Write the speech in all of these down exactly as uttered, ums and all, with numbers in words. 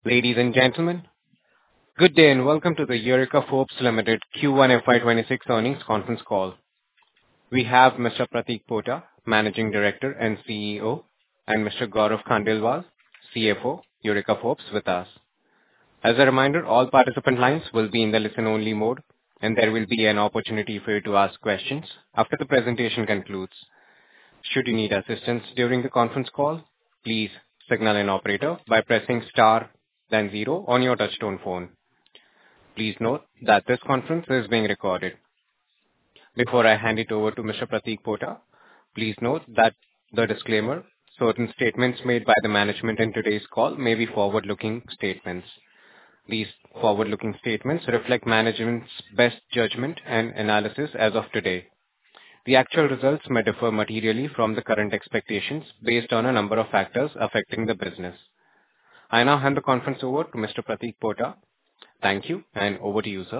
Ladies and gentlemen, good day and welcome to the Eureka Forbes Limited Q one F Y twenty-six earnings conference call. We have Mister Prateek Pota, Managing Director and C E O, and Mister Gaurav Khandelwal, C F O, Eureka Forbes, with us. As a reminder, all participant lines will be in the listen-only mode, and there will be an opportunity for you to ask questions after the presentation concludes. Should you need assistance during the conference call, please signal an operator by pressing star then zero on your touchtone phone. Please note that this conference is being recorded. Before I hand it over to Mister Prateek Pota, please note that the disclaimer, certain statements made by the management in today's call may be forward-looking statements. These forward-looking statements reflect management's best judgment and analysis as of today. The actual results may differ materially from the current expectations based on a number of factors affecting the business. I now hand the conference over to Mister Prateek Pota. Thank you, and over to you, sir.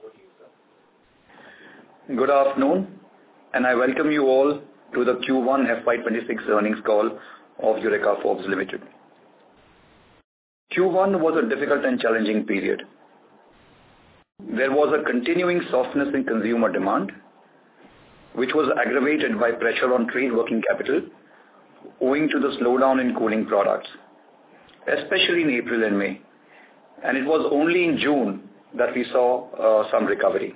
Good afternoon, and I welcome you all to the Q one F Y twenty-six earnings call of Eureka Forbes Limited. Q one was a difficult and challenging period. There was a continuing softness in consumer demand, which was aggravated by pressure on trade working capital owing to the slowdown in cooling products, especially in April and May, and it was only in June that we saw uh, some recovery.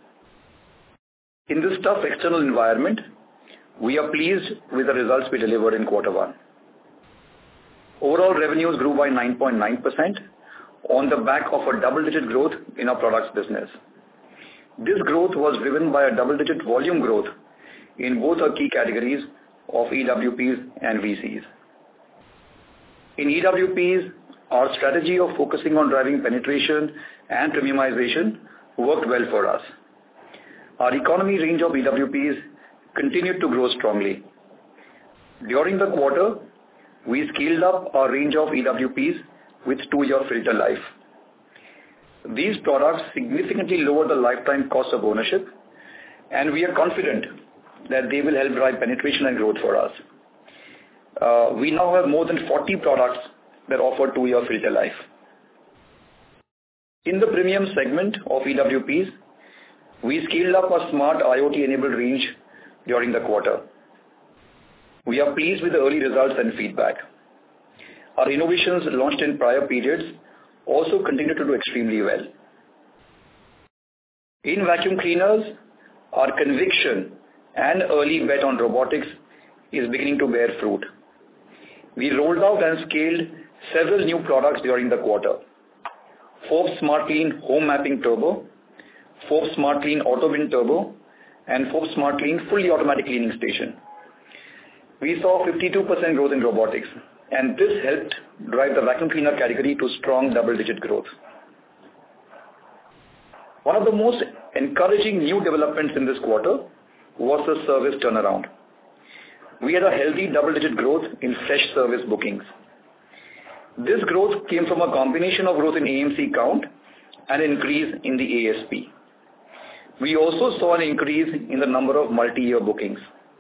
In this tough external environment, we are pleased with the results we delivered in quarter one. Overall revenues grew by nine point nine percent on the back of a double-digit growth in our products business. This growth was driven by a double-digit volume growth in both our key categories of E W Ps and V Cs. In E W Ps, our strategy of focusing on driving penetration and premiumization worked well for us. Our economy range of E W Ps continued to grow strongly. During the quarter, we scaled up our range of E W Ps with two-year filter life. These products significantly lower the lifetime cost of ownership, and we are confident that they will help drive penetration and growth for us. Uh, we now have more than forty products that offer two-year filter life. In the premium segment of E W Ps, we scaled up our smart IoT-enabled range during the quarter. We are pleased with the early results and feedback. Our innovations launched in prior periods also continue to do extremely well. In vacuum cleaners, our conviction and early bet on robotics is beginning to bear fruit. We rolled out and scaled several new products during the quarter. Forbes Smart Clean Home Mapping Turbo, Forbes Smart Clean Auto Bin Turbo, and Forbes Smart Clean Fully Automatic Cleaning Station. We saw fifty-two percent growth in robotics, and this helped drive the vacuum cleaner category to strong double-digit growth. One of the most encouraging new developments in this quarter was the service turnaround. We had a healthy double-digit growth in fresh service bookings. This growth came from a combination of growth in A M C count and increase in the A S P. We also saw an increase in the number of multi-year bookings.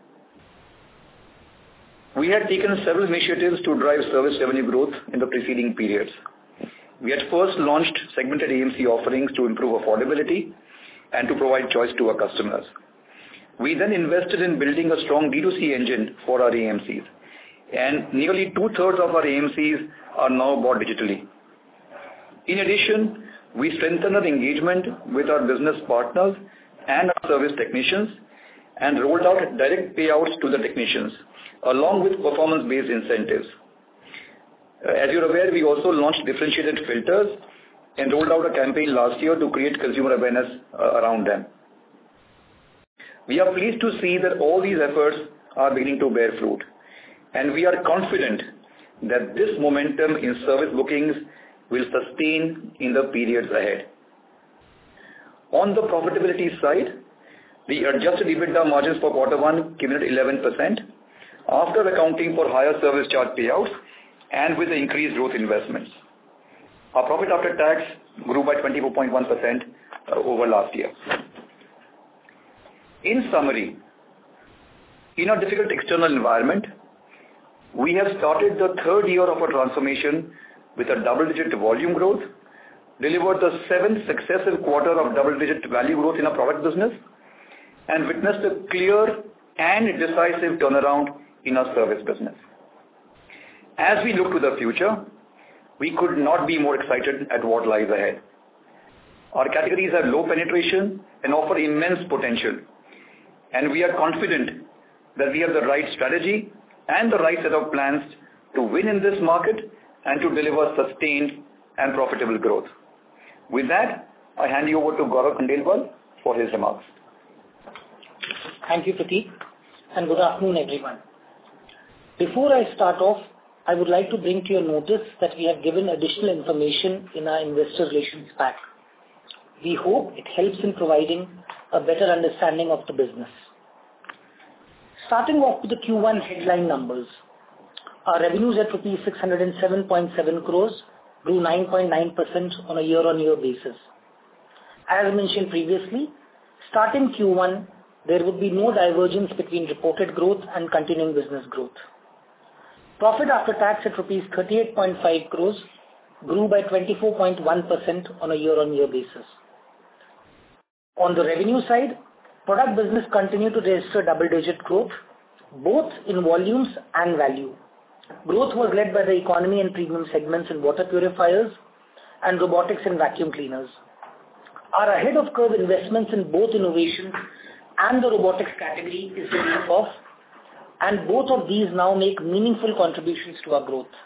We had taken several initiatives to drive service revenue growth in the preceding periods. We had first launched segmented A M C offerings to improve affordability and to provide choice to our customers. We then invested in building a strong D two C engine for our A M Cs, and nearly two-thirds of our A M Cs are now bought digitally. In addition, we strengthened our engagement with our business partners and our service technicians and rolled out direct payouts to the technicians, along with performance-based incentives. As you're aware, we also launched differentiated filters and rolled out a campaign last year to create consumer awareness uh, around them. We are pleased to see that all these efforts are beginning to bear fruit, and we are confident that this momentum in service bookings will sustain in the periods ahead. On the profitability side, the adjusted EBITDA margins for quarter one came in at eleven percent after accounting for higher service charge payouts and with the increased growth investments. Our profit after tax grew by twenty-four point one percent over last year. In summary, in a difficult external environment, we have started the third year of our transformation with a double-digit volume growth, delivered the seventh successive quarter of double-digit value growth in our product business, and witnessed a clear and decisive turnaround in our service business. As we look to the future, we could not be more excited at what lies ahead. Our categories have low penetration and offer immense potential, and we are confident that we have the right strategy and the right set of plans to win in this market and to deliver sustained and profitable growth. With that, I hand you over to Gaurav Khandelwal for his remarks. Thank you, Prateek, and good afternoon, everyone. Before I start off, I would like to bring to your notice that we have given additional information in our investor relations pack. We hope it helps in providing a better understanding of the business. Starting off with the Q one headline numbers, our revenues at rupees six hundred seven point seven crores grew nine point nine percent on a year-on-year basis. As mentioned previously, starting Q one, there would be no divergence between reported growth and continuing business growth. Profit after tax at rupees thirty-eight point five crores grew by twenty-four point one percent on a year-on-year basis. On the revenue side, product business continued to register double-digit growth, both in volumes and value. Growth was led by the economy and premium segments in water purifiers and robotics and vacuum cleaners. Our ahead-of-curve investments in both innovation and the robotics category is paying off, and both of these now make meaningful contributions to our growth.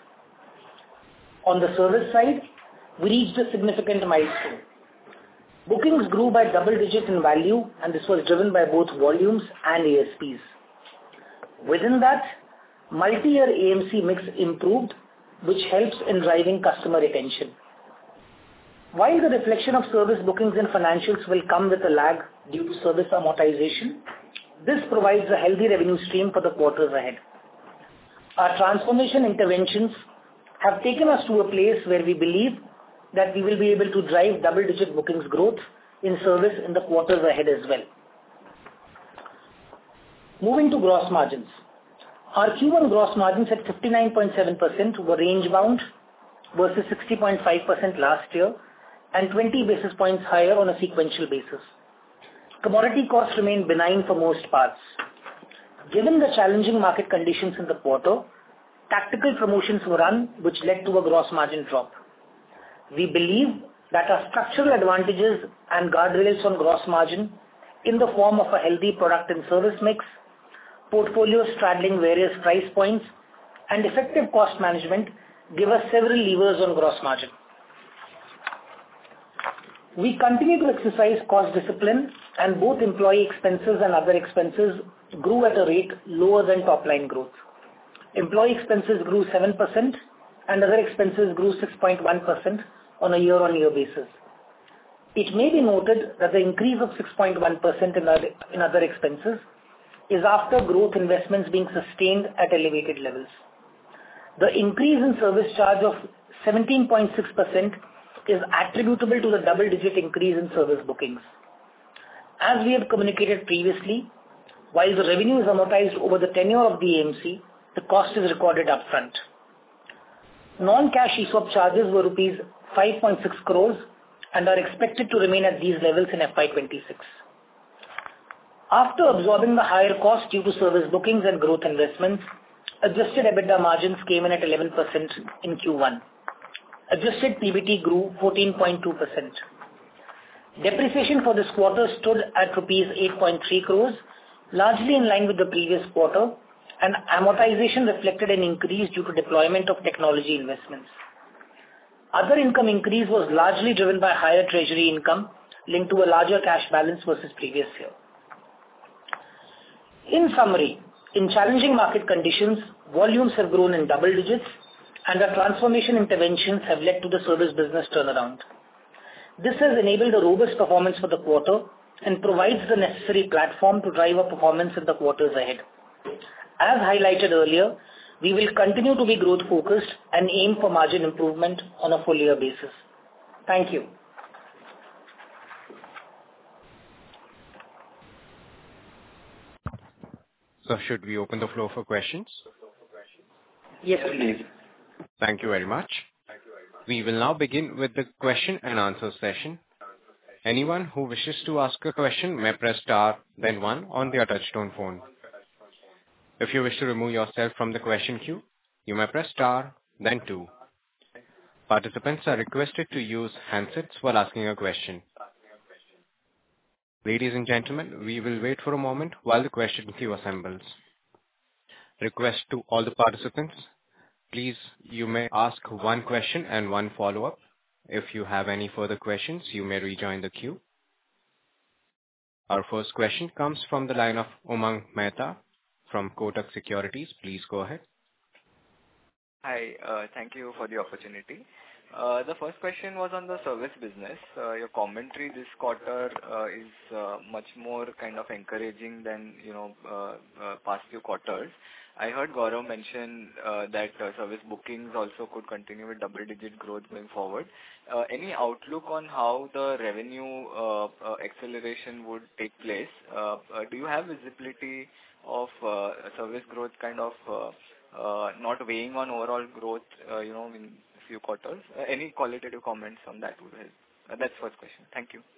On the service side, we reached a significant milestone. Bookings grew by double-digit in value, and this was driven by both volumes and A S Ps. Within that, multi-year A M C mix improved, which helps in driving customer retention. While the reflection of service bookings and financials will come with a lag due to service amortization, this provides a healthy revenue stream for the quarters ahead. Our transformation interventions have taken us to a place where we believe that we will be able to drive double-digit bookings growth in service in the quarters ahead as well. Moving to gross margins. Our Q one gross margins at fifty-nine point seven percent were range-bound versus sixty point five percent last year and twenty basis points higher on a sequential basis. Commodity costs remain benign for most parts. Given the challenging market conditions in the quarter, tactical promotions were run, which led to a gross margin drop. We believe that our structural advantages and guardrails on gross margin in the form of a healthy product and service mix, portfolio straddling various price points, and effective cost management give us several levers on gross margin. We continue to exercise cost discipline, and both employee expenses and other expenses grew at a rate lower than top-line growth. Employee expenses grew seven percent and other expenses grew six point one percent on a year-on-year basis. It may be noted that the increase of six point one percent in other, in other expenses is after growth investments being sustained at elevated levels. The increase in service charge of seventeen point six percent is attributable to the double-digit increase in service bookings. As we have communicated previously, while the revenue is amortized over the tenure of the A M C, the cost is recorded upfront. Non-cash E S O P charges were rupees five point six crores and are expected to remain at these levels in F Y twenty-six. After absorbing the higher cost due to service bookings and growth investments, adjusted EBITDA margins came in at eleven percent in Q one. Adjusted P B T grew fourteen point two percent. Depreciation for this quarter stood at rupees eight point three crores, largely in line with the previous quarter, and amortization reflected an increase due to deployment of technology investments. Other income increase was largely driven by higher treasury income linked to a larger cash balance versus previous year. In summary, in challenging market conditions, volumes have grown in double digits, and our transformation interventions have led to the service business turnaround. This has enabled a robust performance for the quarter and provides the necessary platform to drive our performance in the quarters ahead. As highlighted earlier, we will continue to be growth-focused and aim for margin improvement on a full-year basis. Thank you. So should we open the floor for questions? Yes, please. Thank you very much. We will now begin with the question and answer session. Anyone who wishes to ask a question may press star, then one on their touchtone phone. If you wish to remove yourself from the question queue, you may press star, then two. Participants are requested to use handsets while asking a question. Ladies and gentlemen, we will wait for a moment while the question queue assembles. Request to all the participants, please, you may ask one question and one follow-up. If you have any further questions, you may rejoin the queue. Our first question comes from the line of Umang Mehta from Kotak Securities. Please go ahead. Hi, uh, thank you for the opportunity. Uh, the first question was on the service business. Uh, your commentary this quarter uh, is uh, much more kind of encouraging than you know uh, uh, past few quarters. I heard Gaurav mention uh, that uh, service bookings also could continue with double-digit growth going forward. Uh, any outlook on how the revenue uh, uh, acceleration would take place? Uh, uh, do you have visibility of uh, service growth kind of uh, uh, not weighing on overall growth, uh, you know, in few quarters? Uh, any qualitative comments on that would help. Uh, that's first question. Thank you.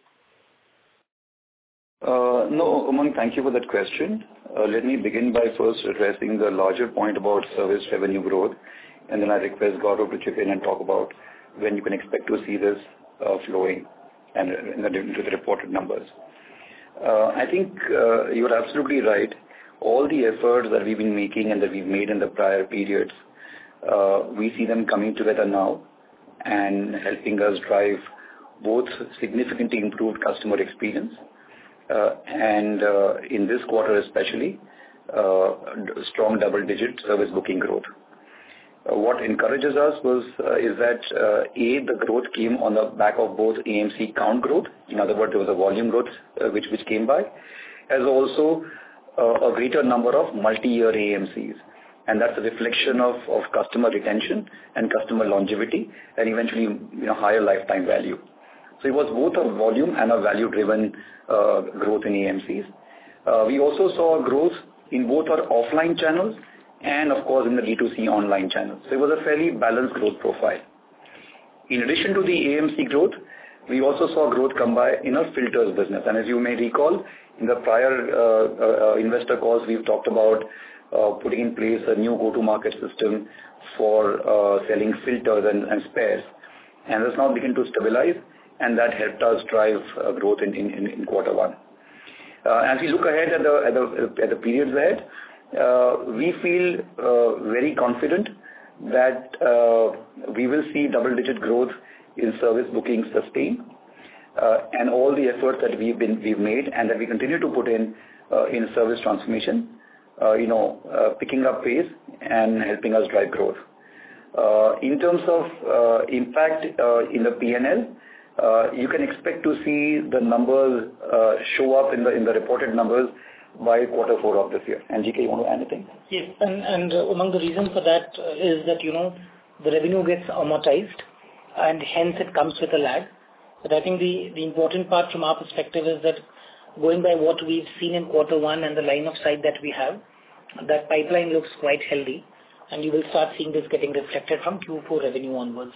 Uh, no, Umang, thank you for that question. Uh, let me begin by first addressing the larger point about service revenue growth, and then I request Gaurav to chip in and talk about when you can expect to see this uh, flowing and in the, into the reported numbers. Uh, I think uh, you're absolutely right. All the efforts that we've been making and that we've made in the prior periods, uh, we see them coming together now and helping us drive both significantly improved customer experience uh, and uh, in this quarter especially, uh, strong double-digit service booking growth. Uh, what encourages us was uh, is that uh, A, the growth came on the back of both A M C count growth. In other words, there was a volume growth uh, which which came by, as also uh, a greater number of multi-year A M Cs. And that's a reflection of, of customer retention and customer longevity and eventually you know, higher lifetime value. So it was both a volume and a value-driven uh, growth in A M Cs. Uh, we also saw growth in both our offline channels and, of course, in the D two C online channels. So it was a fairly balanced growth profile. In addition to the A M C growth, we also saw growth come by in our filters business. And as you may recall, in the prior uh, uh, investor calls, we've talked about uh, putting in place a new go-to-market system for uh, selling filters and, and spares. And that's now begun to stabilize, and that helped us drive uh, growth in, in, in quarter one. Uh, as we look ahead at the, at the, at the periods ahead, uh, we feel uh, very confident that uh, we will see double-digit growth in service bookings sustained, uh, and all the efforts that we've been we've made and that we continue to put in uh, in service transformation, uh, you know, uh, picking up pace and helping us drive growth. Uh, in terms of uh, impact uh, in the P and L, uh, you can expect to see the numbers uh, show up in the in the reported numbers by quarter four of this year. And G K, you want to add anything? Yes, and, and uh, among the reasons for that uh, is that, you know, the revenue gets amortized and hence it comes with a lag. But I think the, the important part from our perspective is that going by what we've seen in quarter one and the line of sight that we have, that pipeline looks quite healthy, and you will start seeing this getting reflected from Q four revenue onwards.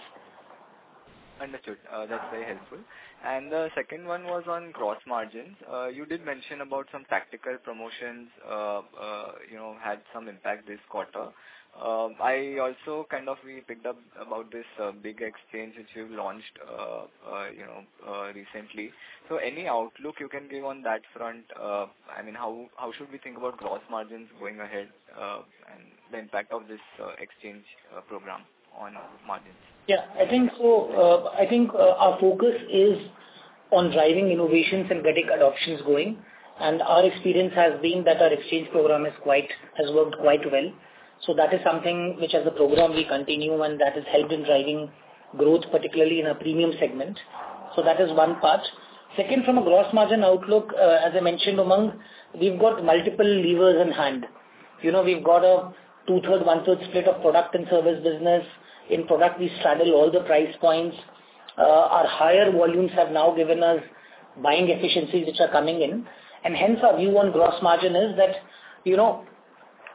Understood. Uh, that's very helpful. And the second one was on gross margins. Uh, you did mention about some tactical promotions, uh, uh, you know, had some impact this quarter. Uh, I also kind of, we picked up about this uh, big exchange which you've launched, uh, uh, you know, uh, recently. So any outlook you can give on that front? Uh, I mean, how, how should we think about gross margins going ahead uh, and the impact of this uh, exchange uh, program on margins? Yeah, I think so. Uh, I think uh, our focus is on driving innovations and getting adoptions going. And our experience has been that our exchange program is quite, has worked quite well. So that is something which as a program we continue, and that has helped in driving growth, particularly in a premium segment. So that is one part. Second, from a gross margin outlook, uh, as I mentioned, Umang, we've got multiple levers in hand. You know, we've got a two-third, one-third split of product and service business. In product, we straddle all the price points. Uh, our higher volumes have now given us buying efficiencies which are coming in. And hence our view on gross margin is that, you know,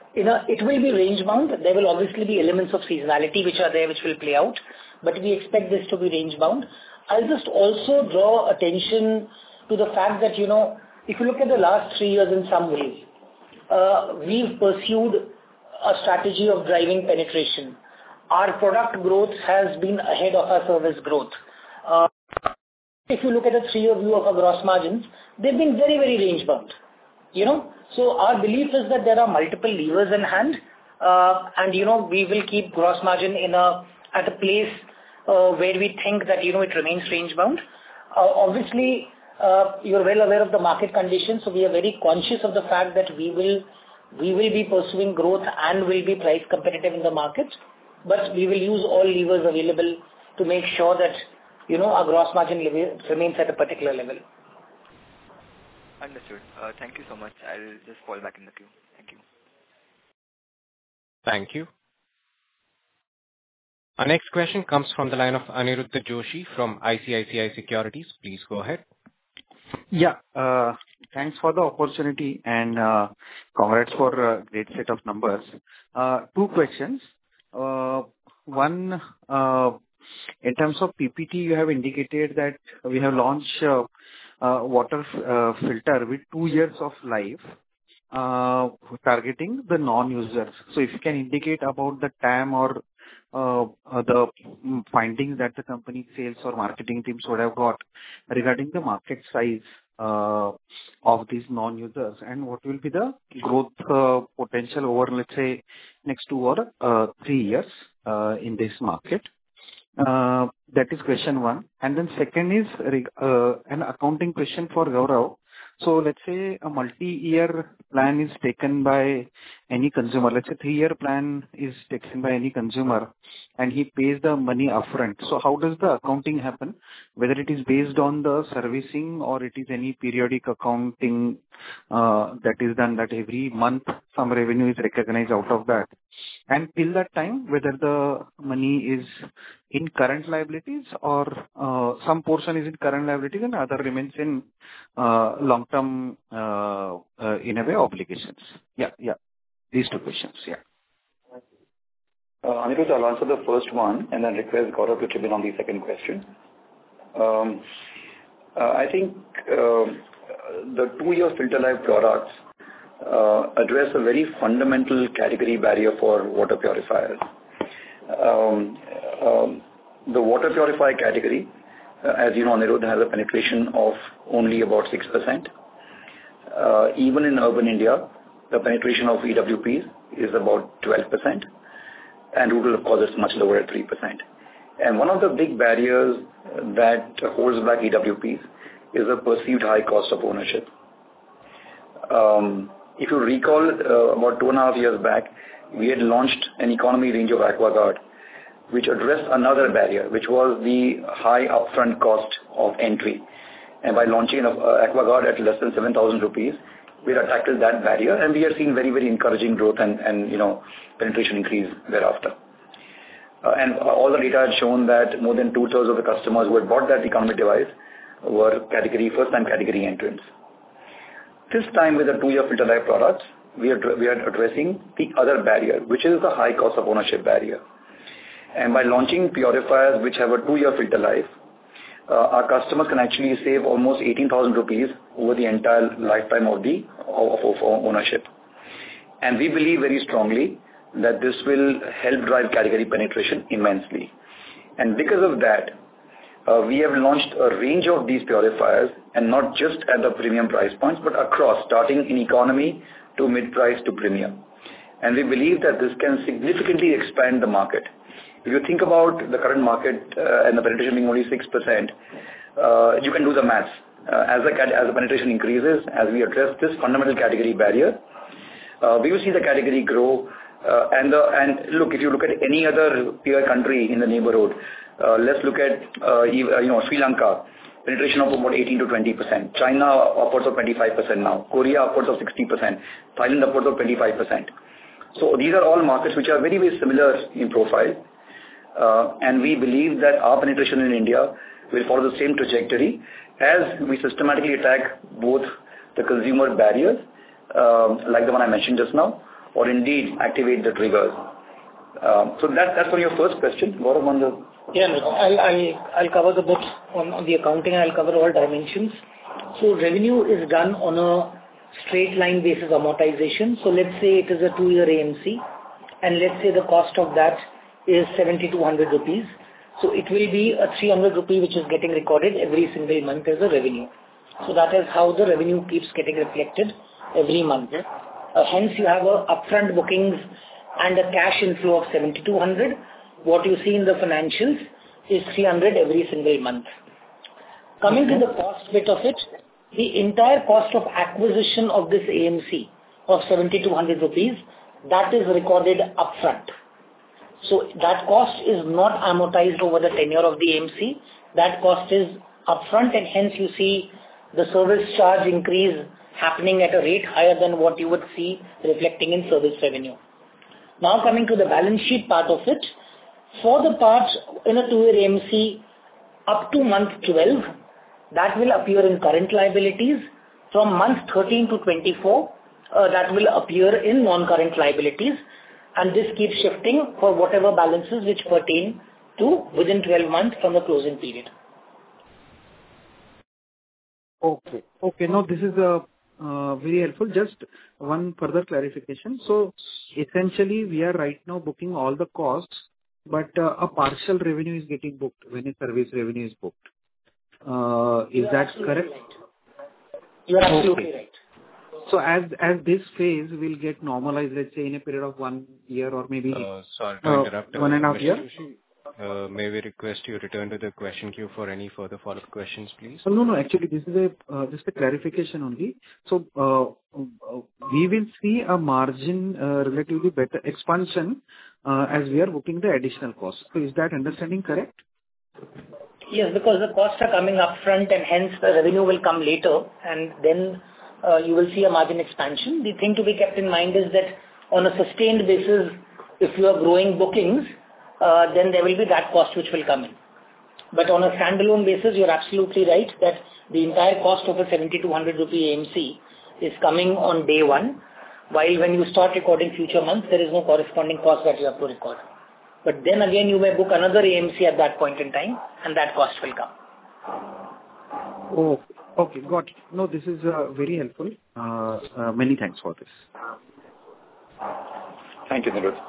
in a, it will be range bound. There will obviously be elements of seasonality which are there, which will play out, but we expect this to be range bound. I'll just also draw attention to the fact that, you know, if you look at the last three years in some ways, uh, we've pursued a strategy of driving penetration. Our product growth has been ahead of our service growth. Uh, if you look at the three-year view of our gross margins, they've been very, very range bound. You know, so our belief is that there are multiple levers in hand, uh, and you know, we will keep gross margin in a at a place uh, where we think that, you know, it remains range bound. Uh, obviously, uh, you're well aware of the market conditions, so we are very conscious of the fact that we will we will be pursuing growth and will be price competitive in the market, but we will use all levers available to make sure that, you know, our gross margin level remains at a particular level. Understood. Uh, thank you so much. I'll just fall back in the queue. Thank you. Thank you. Our next question comes from the line of Aniruddha Joshi from I C I C I Securities. Please go ahead. Yeah. Uh, thanks for the opportunity and uh, congrats for a great set of numbers. Uh, two questions. Uh, one, uh, in terms of P P T, you have indicated that we have launched uh, uh, water uh, filter with two years of life, uh, targeting the non-users. So if you can indicate about the T A M or uh, uh, the findings that the company sales or marketing teams would have got regarding the market size uh, of these non-users, and what will be the growth uh, potential over, let's say, next two or uh, three years uh, in this market. Uh, that is question one. And then second is uh, an accounting question for Gaurav. So let's say a multi-year plan is taken by any consumer. Let's say three-year plan is taken by any consumer and he pays the money upfront. So how does the accounting happen? Whether it is based on the servicing or it is any periodic accounting uh, that is done, that every month some revenue is recognized out of that. And till that time, whether the money is in current liabilities or uh, some portion is in current liabilities and other remains in uh, long-term, uh, uh, in a way, obligations. Yeah, yeah. These two questions, yeah. Uh, Aniruddha, I'll answer the first one and then request Gaurav to chip in on the second question. Um, uh, I think uh, the two-year filter life products uh, address a very fundamental category barrier for water purifiers. Um, um, the water purifier category, uh, as you know, Aniruddha, has a penetration of only about six percent. Uh, even in urban India, the penetration of E W Ps is about twelve percent. And rural, of course, is much lower at three percent. And one of the big barriers that holds back E W Ps is a perceived high cost of ownership. Um, if you recall, uh, about two and a half years back, we had launched an economy range of AquaGuard, which addressed another barrier, which was the high upfront cost of entry. And by launching uh, AquaGuard at less than seven thousand rupees, we had tackled that barrier, and we have seen very, very encouraging growth and, and you know, penetration increase thereafter. Uh, and all the data had shown that more than two-thirds of the customers who had bought that economic device were category first-time category entrants. This time with the two-year filter life products, we are, we are addressing the other barrier, which is the high cost of ownership barrier. And by launching purifiers which have a two-year filter life, uh, our customers can actually save almost eighteen thousand rupees over the entire lifetime of the of, of ownership. And we believe very strongly that this will help drive category penetration immensely. And because of that, uh, we have launched a range of these purifiers, and not just at the premium price points, but across, starting in economy to mid-price to premium. And we believe that this can significantly expand the market. If you think about the current market uh, and the penetration being only six percent, uh, you can do the maths. Uh, as, the, as the penetration increases, as we address this fundamental category barrier, uh, we will see the category grow. Uh, and, the, and look, if you look at any other peer country in the neighborhood, uh, let's look at uh, you know, Sri Lanka, penetration of about eighteen to twenty percent. China upwards of twenty-five percent now. Korea upwards of sixty percent. Thailand upwards of twenty-five percent. So these are all markets which are very, very similar in profile. Uh, and we believe that our penetration in India will follow the same trajectory as we systematically attack both the consumer barriers, uh, like the one I mentioned just now, or indeed activate the triggers. Um, so that, that's on your first question. Gaurav, on the... Yeah, I'll, I'll, I'll cover the bit on, on the accounting. I'll cover all dimensions. So revenue is done on a straight line basis amortization. So let's say it is a two-year A M C, and let's say the cost of that is seventy-two hundred rupees. So it will be a three hundred rupee which is getting recorded every single month as a revenue. So that is how the revenue keeps getting reflected every month. Uh, hence, you have a upfront bookings and a cash inflow of seventy-two hundred. What you see in the financials is three hundred every single month. Coming to the cost bit of it, the entire cost of acquisition of this A M C of seventy-two hundred rupees, that is recorded upfront. So that cost is not amortized over the tenure of the A M C. That cost is upfront, and hence you see the service charge increase happening at a rate higher than what you would see reflecting in service revenue. Now coming to the balance sheet part of it, for the part in a two-year A M C up to month twelve, that will appear in current liabilities. From month thirteen to twenty-four, uh, that will appear in non-current liabilities. And this keeps shifting for whatever balances which pertain to within twelve months from the closing period. Okay. Okay. No, this is a uh, very helpful. Just one further clarification. So essentially, we are right now booking all the costs, but uh, a partial revenue is getting booked when a service revenue is booked. Uh, is that correct? Right. You are absolutely okay. right. So as as this phase will get normalized, let's say in a period of one year or maybe Uh, sorry to uh, interrupt. one and a half Mister year. Joshi, uh, may we request you return to the question queue for any further follow-up questions, please? So no, no. Actually, this is a uh, just a clarification only. So uh, uh, we will see a margin uh, relatively better expansion uh, as we are booking the additional costs. So is that understanding correct? Yes, because the costs are coming up front and hence the revenue will come later, and then uh, you will see a margin expansion. The thing to be kept in mind is that on a sustained basis, if you are growing bookings, uh, then there will be that cost which will come in. But on a standalone basis, you're absolutely right that the entire cost of a seventy-two hundred rupee A M C is coming on day one, while when you start recording future months, there is no corresponding cost that you have to record. But then again, you may book another A M C at that point in time, and that cost will come. Oh, okay. Got it. No, this is uh, very helpful. Uh, uh, many thanks for this. Thank you, Nirud.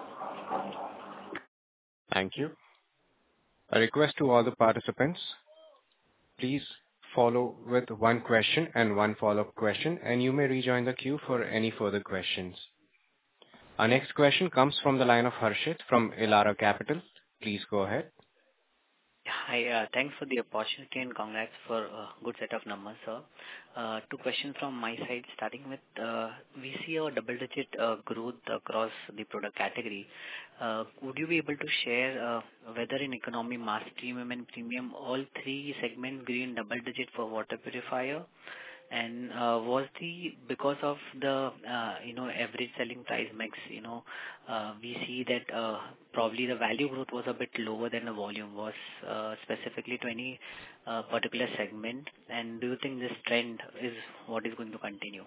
Thank you. A request to all the participants, please follow with one question and one follow-up question, and you may rejoin the queue for any further questions. Our next question comes from the line of Harshit from Elara Capital. Please go ahead. Hi, uh, thanks for the opportunity and congrats for a good set of numbers, sir. Uh, two questions from my side, starting with, uh, we see a double-digit uh, growth across the product category. Uh, would you be able to share uh, whether in economy, mass premium and premium, all three segments grew in double-digit for water purifier? And uh, was the, because of the, uh, you know, average selling price mix, you know, uh, we see that uh, probably the value growth was a bit lower than the volume was, uh, specifically to any uh, particular segment. And do you think this trend is what is going to continue?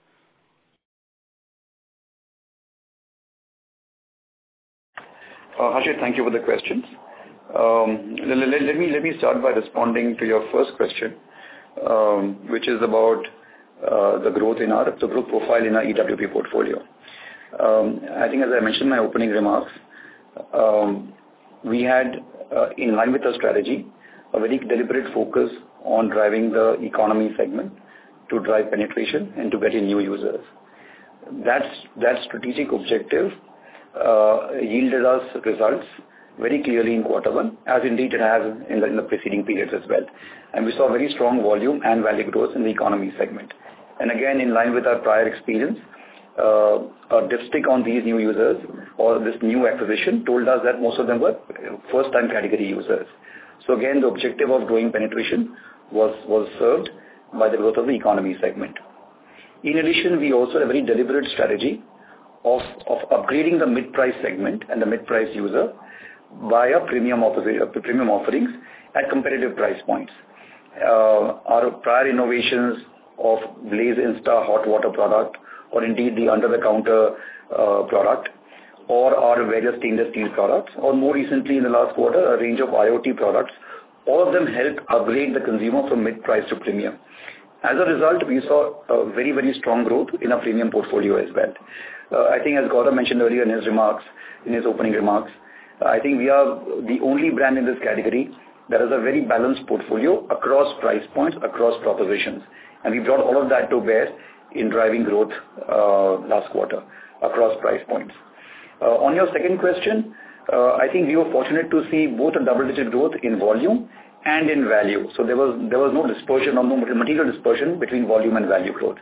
Uh, Harshit, thank you for the questions. Um, let, let, let me let me start by responding to your first question, um, which is about uh, the growth in our the growth profile in our E W P portfolio. Um, I think, as I mentioned in my opening remarks, um, we had, uh, in line with our strategy, a very deliberate focus on driving the economy segment to drive penetration and to get in new users. That's that strategic objective uh, yielded us results very clearly in quarter one, as indeed it has in the, in the preceding periods as well. And we saw very strong volume and value growth in the economy segment. And again, in line with our prior experience, uh, a dipstick on these new users or this new acquisition told us that most of them were first-time category users. So again, the objective of growing penetration was, was served by the growth of the economy segment. In addition, we also had a very deliberate strategy of, of upgrading the mid-price segment and the mid-price user via premium, offer, premium offerings at competitive price points. Uh, our prior innovations of Blaze Insta hot water product, or indeed the under-the-counter uh, product, or our various stainless steel products, or more recently in the last quarter, a range of IoT products. All of them help upgrade the consumer from mid-price to premium. As a result, we saw a very, very strong growth in our premium portfolio as well. Uh, I think as Gautam mentioned earlier in his remarks, in his opening remarks, I think we are the only brand in this category that has a very balanced portfolio across price points, across propositions. And we brought all of that to bear in driving growth uh, last quarter across price points. Uh, on your second question, uh, I think we were fortunate to see both a double-digit growth in volume and in value. So there was there was no dispersion or no material dispersion between volume and value growth.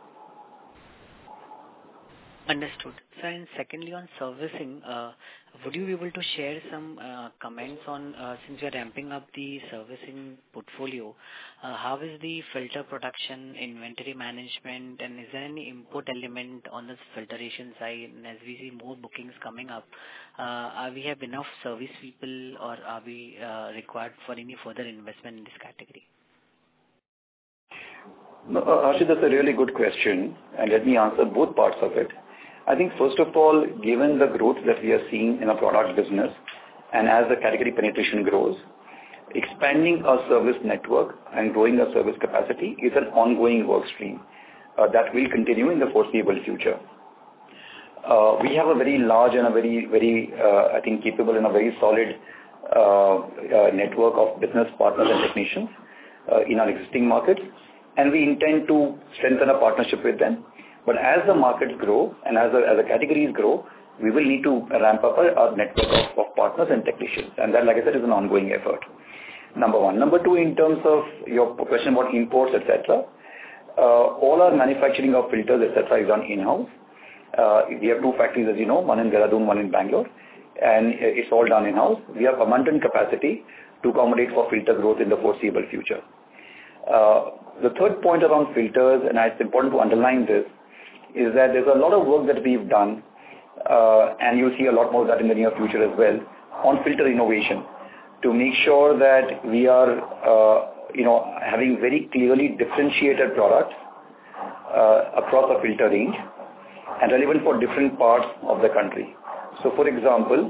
Understood. So, and secondly, on servicing, uh, would you be able to share some uh, comments on, uh, since you're ramping up the servicing portfolio, uh, how is the filter production, inventory management, and is there any import element on the filtration side? And as we see more bookings coming up, uh, are we have enough service people, or are we uh, required for any further investment in this category? No, uh, Harshit, that's a really good question, and let me answer both parts of it. I think first of all, given the growth that we are seeing in our product business, and as the category penetration grows, expanding our service network and growing our service capacity is an ongoing work stream uh, that will continue in the foreseeable future. Uh, we have a very large and a very, very, uh, I think, capable and a very solid uh, uh, network of business partners and technicians uh, in our existing markets, and we intend to strengthen a partnership with them. But as the markets grow and as the, as the categories grow, we will need to ramp up our, our network of, of partners and technicians. And that, like I said, is an ongoing effort. Number one. Number two, in terms of your question about imports, et cetera, uh, all our manufacturing of filters, et cetera, is done in-house. Uh, we have two factories, as you know, one in Dehradun, one in Bangalore, and it's all done in-house. We have abundant capacity to accommodate for filter growth in the foreseeable future. Uh, the third point around filters, and it's important to underline this, is that there's a lot of work that we've done, uh, and you'll see a lot more of that in the near future as well, on filter innovation, to make sure that we are, uh, you know, having very clearly differentiated products uh, across a filter range and relevant for different parts of the country. So, for example,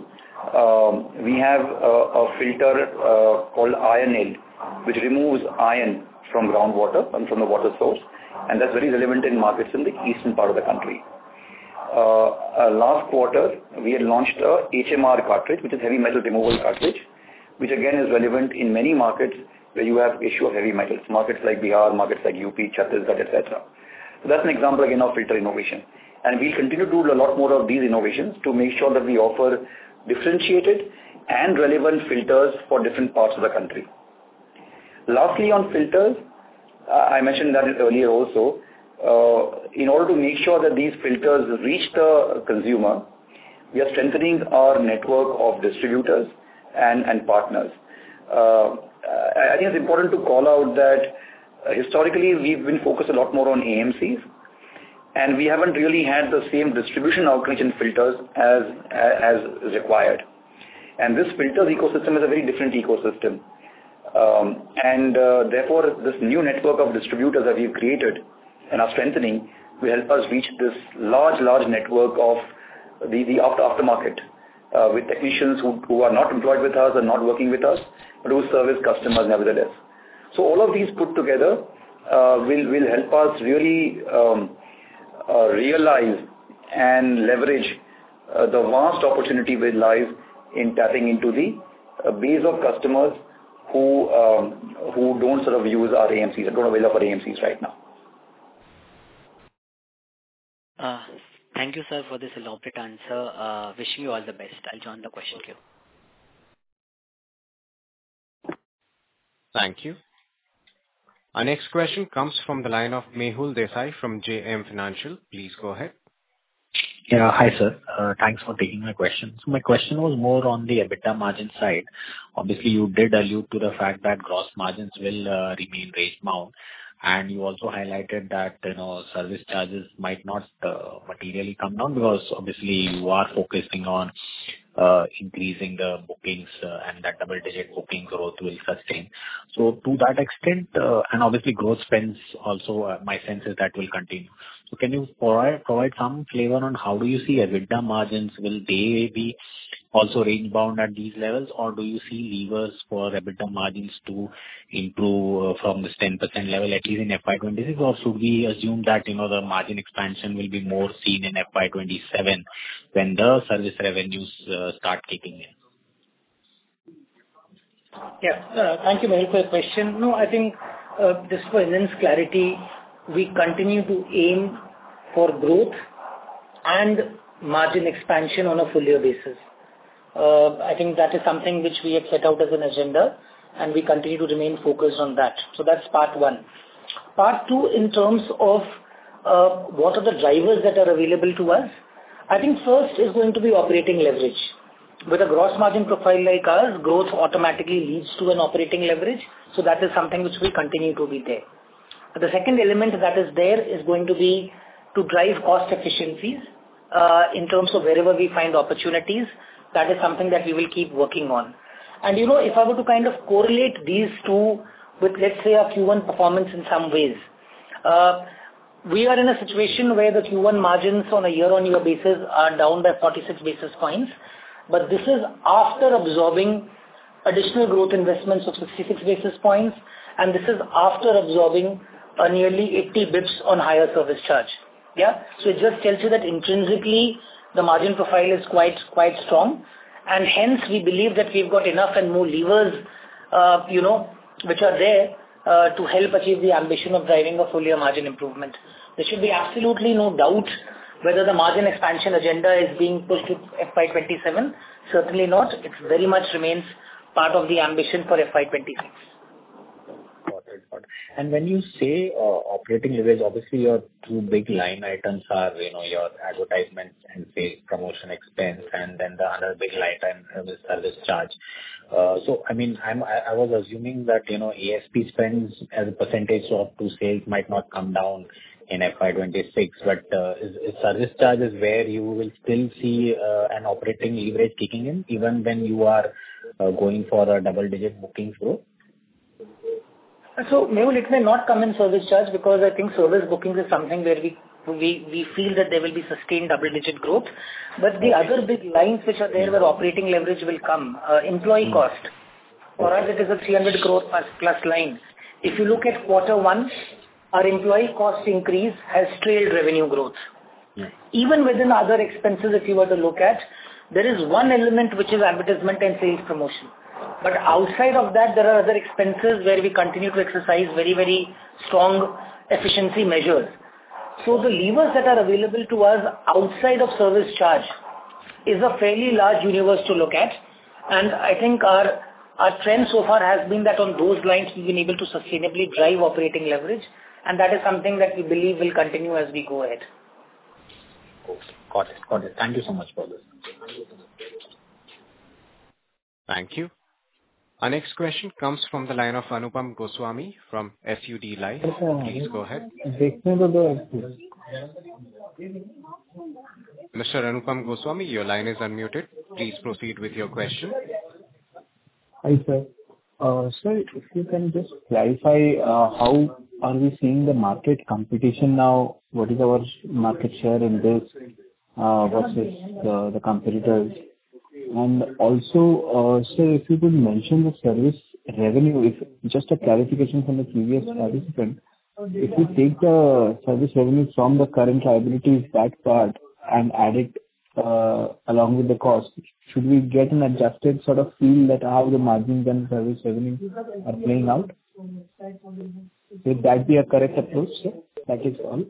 um, we have a, a filter uh, called Ironel, which removes iron from groundwater and from the water source, and that's very relevant in markets in the eastern part of the country. Uh, uh, last quarter, we had launched a H M R cartridge, which is heavy metal removal cartridge, which again is relevant in many markets where you have issue of heavy metals, markets like Bihar, markets like U P, Chhattisgarh, et cetera. So that's an example again of filter innovation. And we'll continue to do a lot more of these innovations to make sure that we offer differentiated and relevant filters for different parts of the country. Lastly, on filters, I mentioned that earlier also, uh, in order to make sure that these filters reach the consumer, we are strengthening our network of distributors and, and partners. Uh, I think it's important to call out that uh, historically we've been focused a lot more on A M Cs, and we haven't really had the same distribution outreach in filters as, as required. And this filters ecosystem is a very different ecosystem. Um, and uh, therefore, this new network of distributors that we've created and are strengthening will help us reach this large, large network of the, the after aftermarket uh, with technicians who, who are not employed with us and not working with us, but who service customers nevertheless. So all of these put together uh, will, will help us really um, uh, realize and leverage uh, the vast opportunity which lies in tapping into the uh, base of customers who um, who don't sort of use our A M Cs, don't avail of our A M Cs right now. Uh, thank you, sir, for this elaborate answer. Uh, wishing you all the best. I'll join the question queue. Thank you. Our next question comes from the line of Mehul Desai from J M Financial. Please go ahead. Yeah, hi sir. Uh, thanks for taking my question. So my question was more on the EBITDA margin side. Obviously, you did allude to the fact that gross margins will uh, remain range bound, and you also highlighted that you know service charges might not uh, materially come down because obviously you are focusing on uh, increasing the bookings uh, and that double-digit booking growth will sustain. So to that extent, uh, and obviously growth spends also, uh, my sense is that will continue. So can you provide provide some flavor on how do you see EBITDA margins? Will they be also range bound at these levels, or do you see levers for EBITDA margins to improve uh, from this ten percent level, at least in F Y twenty-six? Or should we assume that, you know, the margin expansion will be more seen in F Y twenty-seven when the service revenues uh, start kicking in? Yeah. uh, Thank you, Mehul, for your question. No, I think, uh, just for immense clarity, we continue to aim for growth and margin expansion on a full year basis. Uh, I think that is something which we have set out as an agenda, and we continue to remain focused on that. So that's part one. Part two, in terms of uh, what are the drivers that are available to us, I think first is going to be operating leverage. With a gross margin profile like ours, growth automatically leads to an operating leverage, so that is something which will continue to be there. The second element that is there is going to be to drive cost efficiencies uh, in terms of wherever we find opportunities. That is something that we will keep working on. And you know, if I were to kind of correlate these two with, let's say, our Q one performance in some ways, uh, we are in a situation where the Q one margins on a year-on-year basis are down by forty-six basis points, but this is after absorbing additional growth investments of sixty-six basis points, and this is after absorbing a nearly eighty bips on higher service charge. Yeah, so it just tells you that intrinsically the margin profile is quite quite strong, and hence we believe that we've got enough and more levers, uh, you know, which are there uh, to help achieve the ambition of driving a full year margin improvement. There should be absolutely no doubt whether the margin expansion agenda is being pushed to F Y twenty-seven. Certainly not. It very much remains part of the ambition for F Y twenty-six. Got it. Got it. And when you say uh, operating leverage, obviously your two big line items are, you know, your advertisements and sales promotion expense, and then the other big line item is service charge. Uh, so, I mean, I'm, I, I was assuming that, you know, A S P spends as a percentage of to sales might not come down in F Y twenty-six, but uh, is, is service charge is where you will still see uh, an operating leverage kicking in, even when you are uh, going for a double-digit bookings growth? So, Mehul, it may not come in service charge because I think service bookings is something where we we we feel that there will be sustained double-digit growth. But the other big lines which are there where operating leverage will come, uh, employee mm. cost. For us, it is a three hundred crore plus, plus line. If you look at quarter one, our employee cost increase has trailed revenue growth. Yeah. Even within other expenses, if you were to look at, there is one element which is advertisement and sales promotion. But outside of that, there are other expenses where we continue to exercise very, very strong efficiency measures. So the levers that are available to us outside of service charge is a fairly large universe to look at. And I think our, our trend so far has been that on those lines, we've been able to sustainably drive operating leverage. And that is something that we believe will continue as we go ahead. Okay. Got it. Got it. Thank you so much for this. Thank you. Our next question comes from the line of Anupam Goswami from S U D Life. Please go ahead. Mister Anupam Goswami, your line is unmuted. Please proceed with your question. Hi, sir. Uh, sir, if you can just clarify uh, how are we seeing the market competition now? What is our market share in this uh, versus the, the competitors? And also, uh, sir, if you could mention the service revenue, if just a clarification from the previous participant, if you take the service revenue from the current liabilities, that part, and add it uh, along with the cost, should we get an adjusted sort of feel that how the margins and service revenue are playing out? Would that be a correct approach, sir? That is all.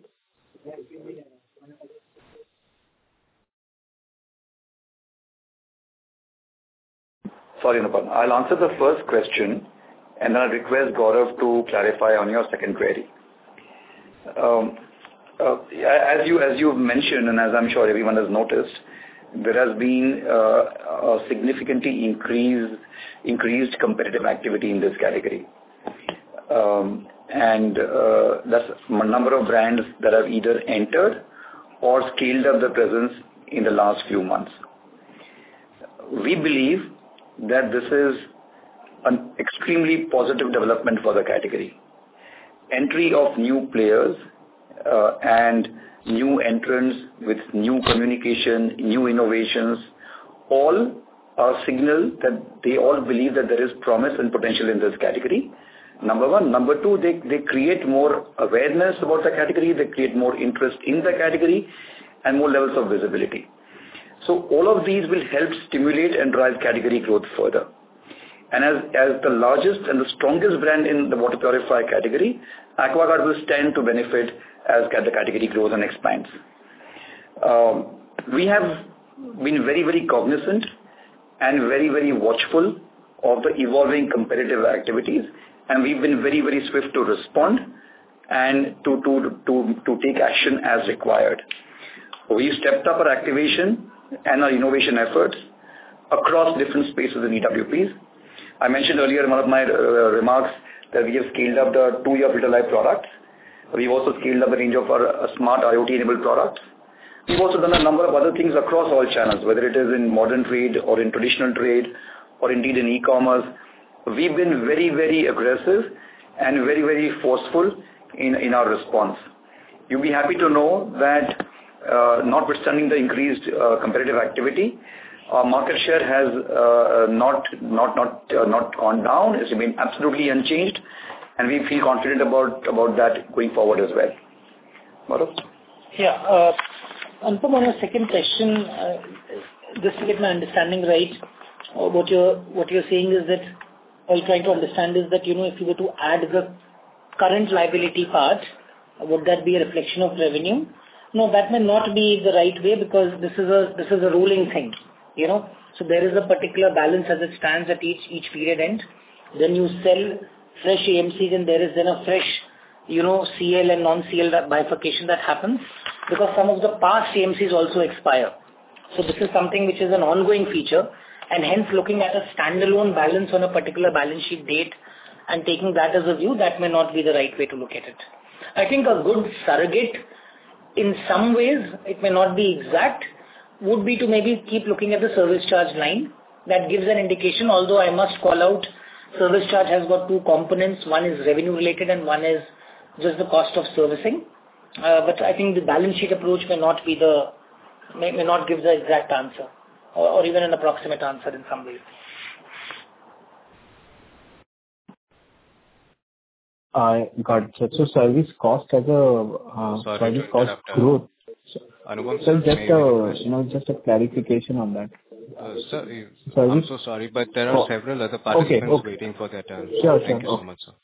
Sorry, Anupam. I'll answer the first question and then I'll request Gaurav to clarify on your second query. Um, uh, as you as you mentioned, and as I'm sure everyone has noticed, there has been uh, a significantly increased increased competitive activity in this category. Um, and uh, that's a number of brands that have either entered or scaled up their presence in the last few months. we believe that this is an extremely positive development for the category. Entry of new players uh, and new entrants with new communication, new innovations, all are signal that they all believe that there is promise and potential in this category. Number one. Number two, they, they create more awareness about the category, they create more interest in the category and more levels of visibility. So all of these will help stimulate and drive category growth further. And as, as the largest and the strongest brand in the water purifier category, AquaGuard will stand to benefit as the category grows and expands. Um, we have been very, very cognizant and very, very watchful of the evolving competitive activities, and we've been very, very swift to respond and to, to, to, to take action as required. We've stepped up our activation and our innovation efforts across different spaces in E W Ps. I mentioned earlier in one of my uh, remarks that we have scaled up the two-year filter life products. We've also scaled up the range of our uh, smart IoT-enabled products. We've also done a number of other things across all channels, whether it is in modern trade or in traditional trade or indeed in e-commerce. We've been very, very aggressive and very, very forceful in, in our response. You'll be happy to know that uh, notwithstanding the increased uh, competitive activity, our market share has uh, not not not uh, not gone down. It's remained absolutely unchanged, and we feel confident about about that going forward as well. Gaurav? Yeah. Uh, Anupam, on your second question, uh, just to get my understanding right, uh, what you're what you're saying is that, all I'm trying to understand is that, you know, if you were to add the current liability part, uh, would that be a reflection of revenue? No, that may not be the right way, because this is a this is a rolling thing. You know, so there is a particular balance as it stands at each each period end. Then you sell fresh A M Cs, and there is then a fresh, you know, C L and non-C L bifurcation that happens, because some of the past A M Cs also expire. So this is something which is an ongoing feature, and hence looking at a standalone balance on a particular balance sheet date and taking that as a view, that may not be the right way to look at it. I think a good surrogate, in some ways, it may not be exact, would be to maybe keep looking at the service charge line. That gives an indication, although I must call out, service charge has got two components. One is revenue related and one is just the cost of servicing. Uh, but I think the balance sheet approach may not be the, may, may not give the exact answer, or, or even an approximate answer in some ways. I got it. So service cost as a uh, Sorry service to cost interrupt, uh, growth. Anupam, So sir, just may a, we request- you know, just a clarification on that. Uh, Sir, you- Sorry? I'm so sorry, but there are Oh. several other participants okay. waiting for their turn. Sure, Thank sure. you so Okay. much, sir.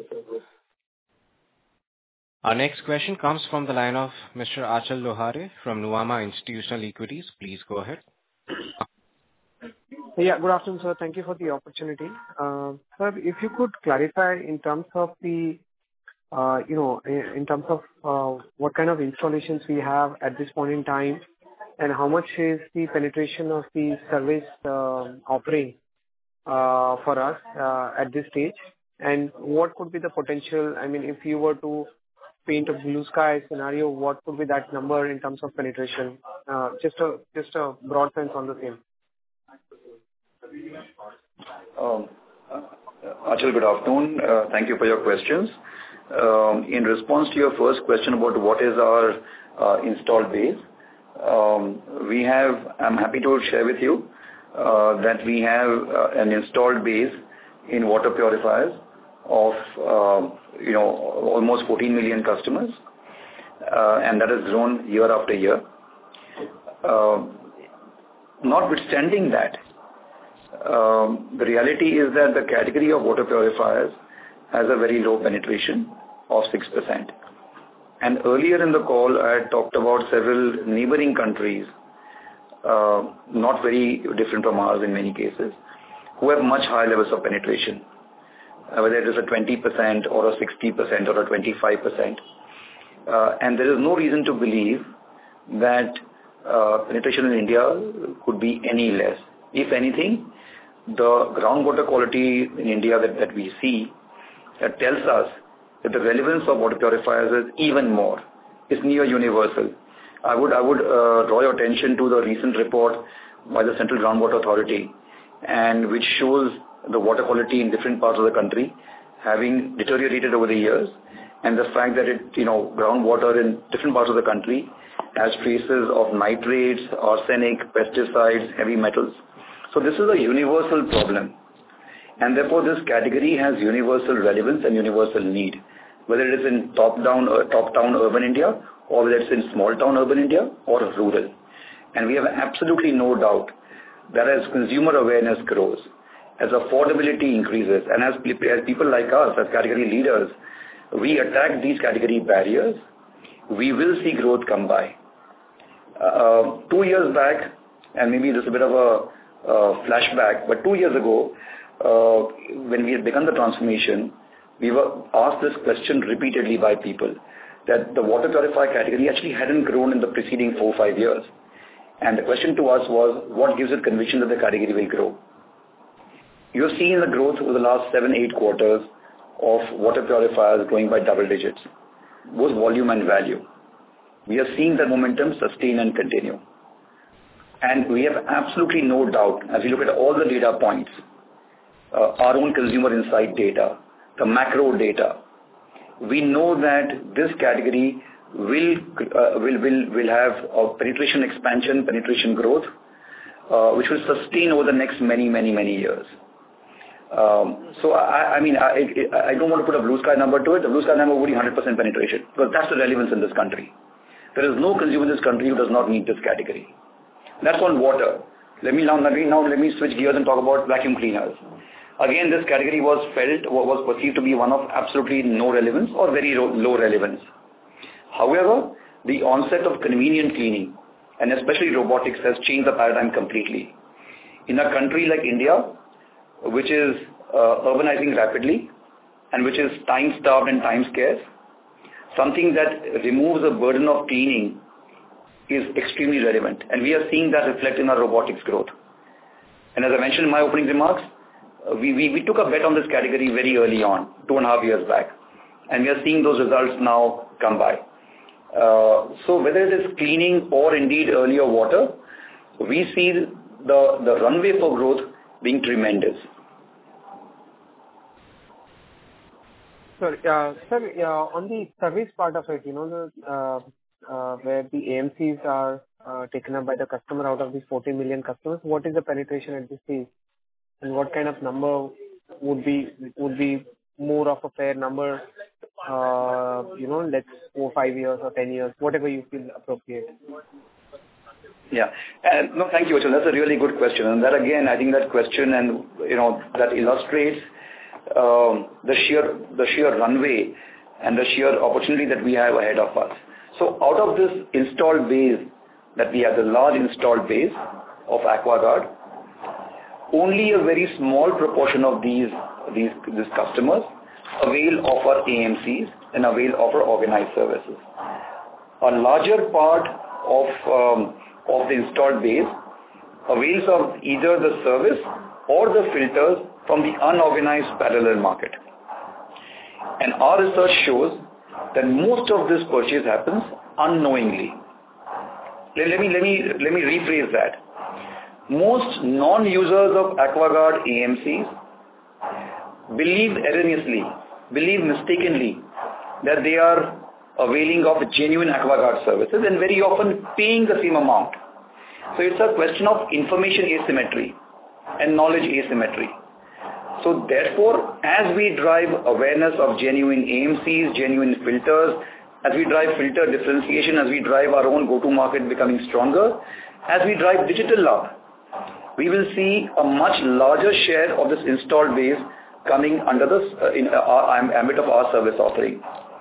Our next question comes from the line of Mister Achal Lohare from Nuvama Institutional Equities. Please go ahead. Yeah, good afternoon, sir. Thank you for the opportunity. Uh, Sir, if you could clarify in terms of the, uh, you know, in in terms of uh, what kind of installations we have at this point in time, and how much is the penetration of the service uh, offering uh, for us uh, at this stage, and what could be the potential? I mean, if you were to paint a blue sky scenario, what could be that number in terms of penetration? Uh, Just a just a broad sense on the same. Um, uh, Achal, good afternoon. Uh, Thank you for your questions. Um, In response to your first question about what is our uh, installed base, um, we have. I'm happy to share with you uh, that we have uh, an installed base in water purifiers of, uh, you know, almost fourteen million customers, uh, and that has grown year after year. Uh, Notwithstanding that, Um, the reality is that the category of water purifiers has a very low penetration of six percent. And earlier in the call, I had talked about several neighboring countries, uh, not very different from ours in many cases, who have much higher levels of penetration, uh, whether it is a twenty percent or a sixty percent or a twenty-five percent. Uh, and there is no reason to believe that uh, penetration in India could be any less. If anything, the groundwater quality in India that, that we see that tells us that the relevance of water purifiers is even more. It's near universal. I would I would uh, draw your attention to the recent report by the Central Groundwater Authority, and which shows the water quality in different parts of the country having deteriorated over the years, and the fact that it, you know, groundwater in different parts of the country has traces of nitrates, arsenic, pesticides, heavy metals. So this is a universal problem, and therefore this category has universal relevance and universal need, whether it is in top-down, uh, top-town urban India, or whether it's in small-town urban India or rural. And we have absolutely no doubt that as consumer awareness grows, as affordability increases, and as, as people like us, as category leaders, we attack these category barriers, we will see growth come by. Uh, two years back, and maybe this is a bit of a uh, flashback, but two years ago, uh, when we had begun the transformation, we were asked this question repeatedly by people, that the water purifier category actually hadn't grown in the preceding four or five years. And the question to us was, what gives it conviction that the category will grow? You have seen the growth over the last seven, eight quarters of water purifiers growing by double digits, both volume and value. We are seeing that momentum sustain and continue. And we have absolutely no doubt, as we look at all the data points, uh, our own consumer insight data, the macro data, we know that this category will uh, will will will have a penetration expansion, penetration growth, uh, which will sustain over the next many, many, many years. Um, so I, I mean, I, I don't want to put a blue sky number to it. The blue sky number would be one hundred percent penetration, because that's the relevance in this country. There is no consumer in this country who does not need this category. That's on water. Let me now, let me now let me switch gears and talk about vacuum cleaners. Again, this category was felt, was perceived to be one of absolutely no relevance or very low relevance. However, the onset of convenient cleaning, and especially robotics, has changed the paradigm completely. In a country like India, which is uh, urbanizing rapidly and which is time-starved and time-scarce, something that removes the burden of cleaning is extremely relevant. And we are seeing that reflect in our robotics growth. And as I mentioned in my opening remarks, uh, we, we, we took a bet on this category very early on, two and a half years back. And we are seeing those results now come by. Uh, so whether it is cleaning or indeed earlier water, we see the, the runway for growth being tremendous. Sorry, uh, sir, uh, on the service part of it, you know, the, uh, uh, where the A M Cs are uh, taken up by the customer out of the forty million customers, what is the penetration at this stage? And what kind of number would be would be more of a fair number, uh, you know, let's go five years or ten years, whatever you feel appropriate? Yeah. Uh, no, thank you, Achal. That's a really good question. And that again, I think that question and, you know, that illustrates um, the sheer, the sheer runway and the sheer opportunity that we have ahead of us. So out of this installed base that we have, the large installed base of AquaGuard, only a very small proportion of these, these, these customers avail of our A M Cs and avail of our organized services. A larger part of um, of the installed base avails of either the service or the filters from the unorganized parallel market. And our research shows that most of this purchase happens unknowingly. Let, let me let me let me rephrase that. Most non-users of AquaGuard A M Cs believe erroneously, believe mistakenly that they are availing of genuine AquaGuard services and very often paying the same amount. So it's a question of information asymmetry and knowledge asymmetry. So therefore, as we drive awareness of genuine A M Cs, genuine filters, as we drive filter differentiation, as we drive our own go-to-market becoming stronger, as we drive digital love, we will see a much larger share of this installed base coming under the uh, in our ambit of our service offering.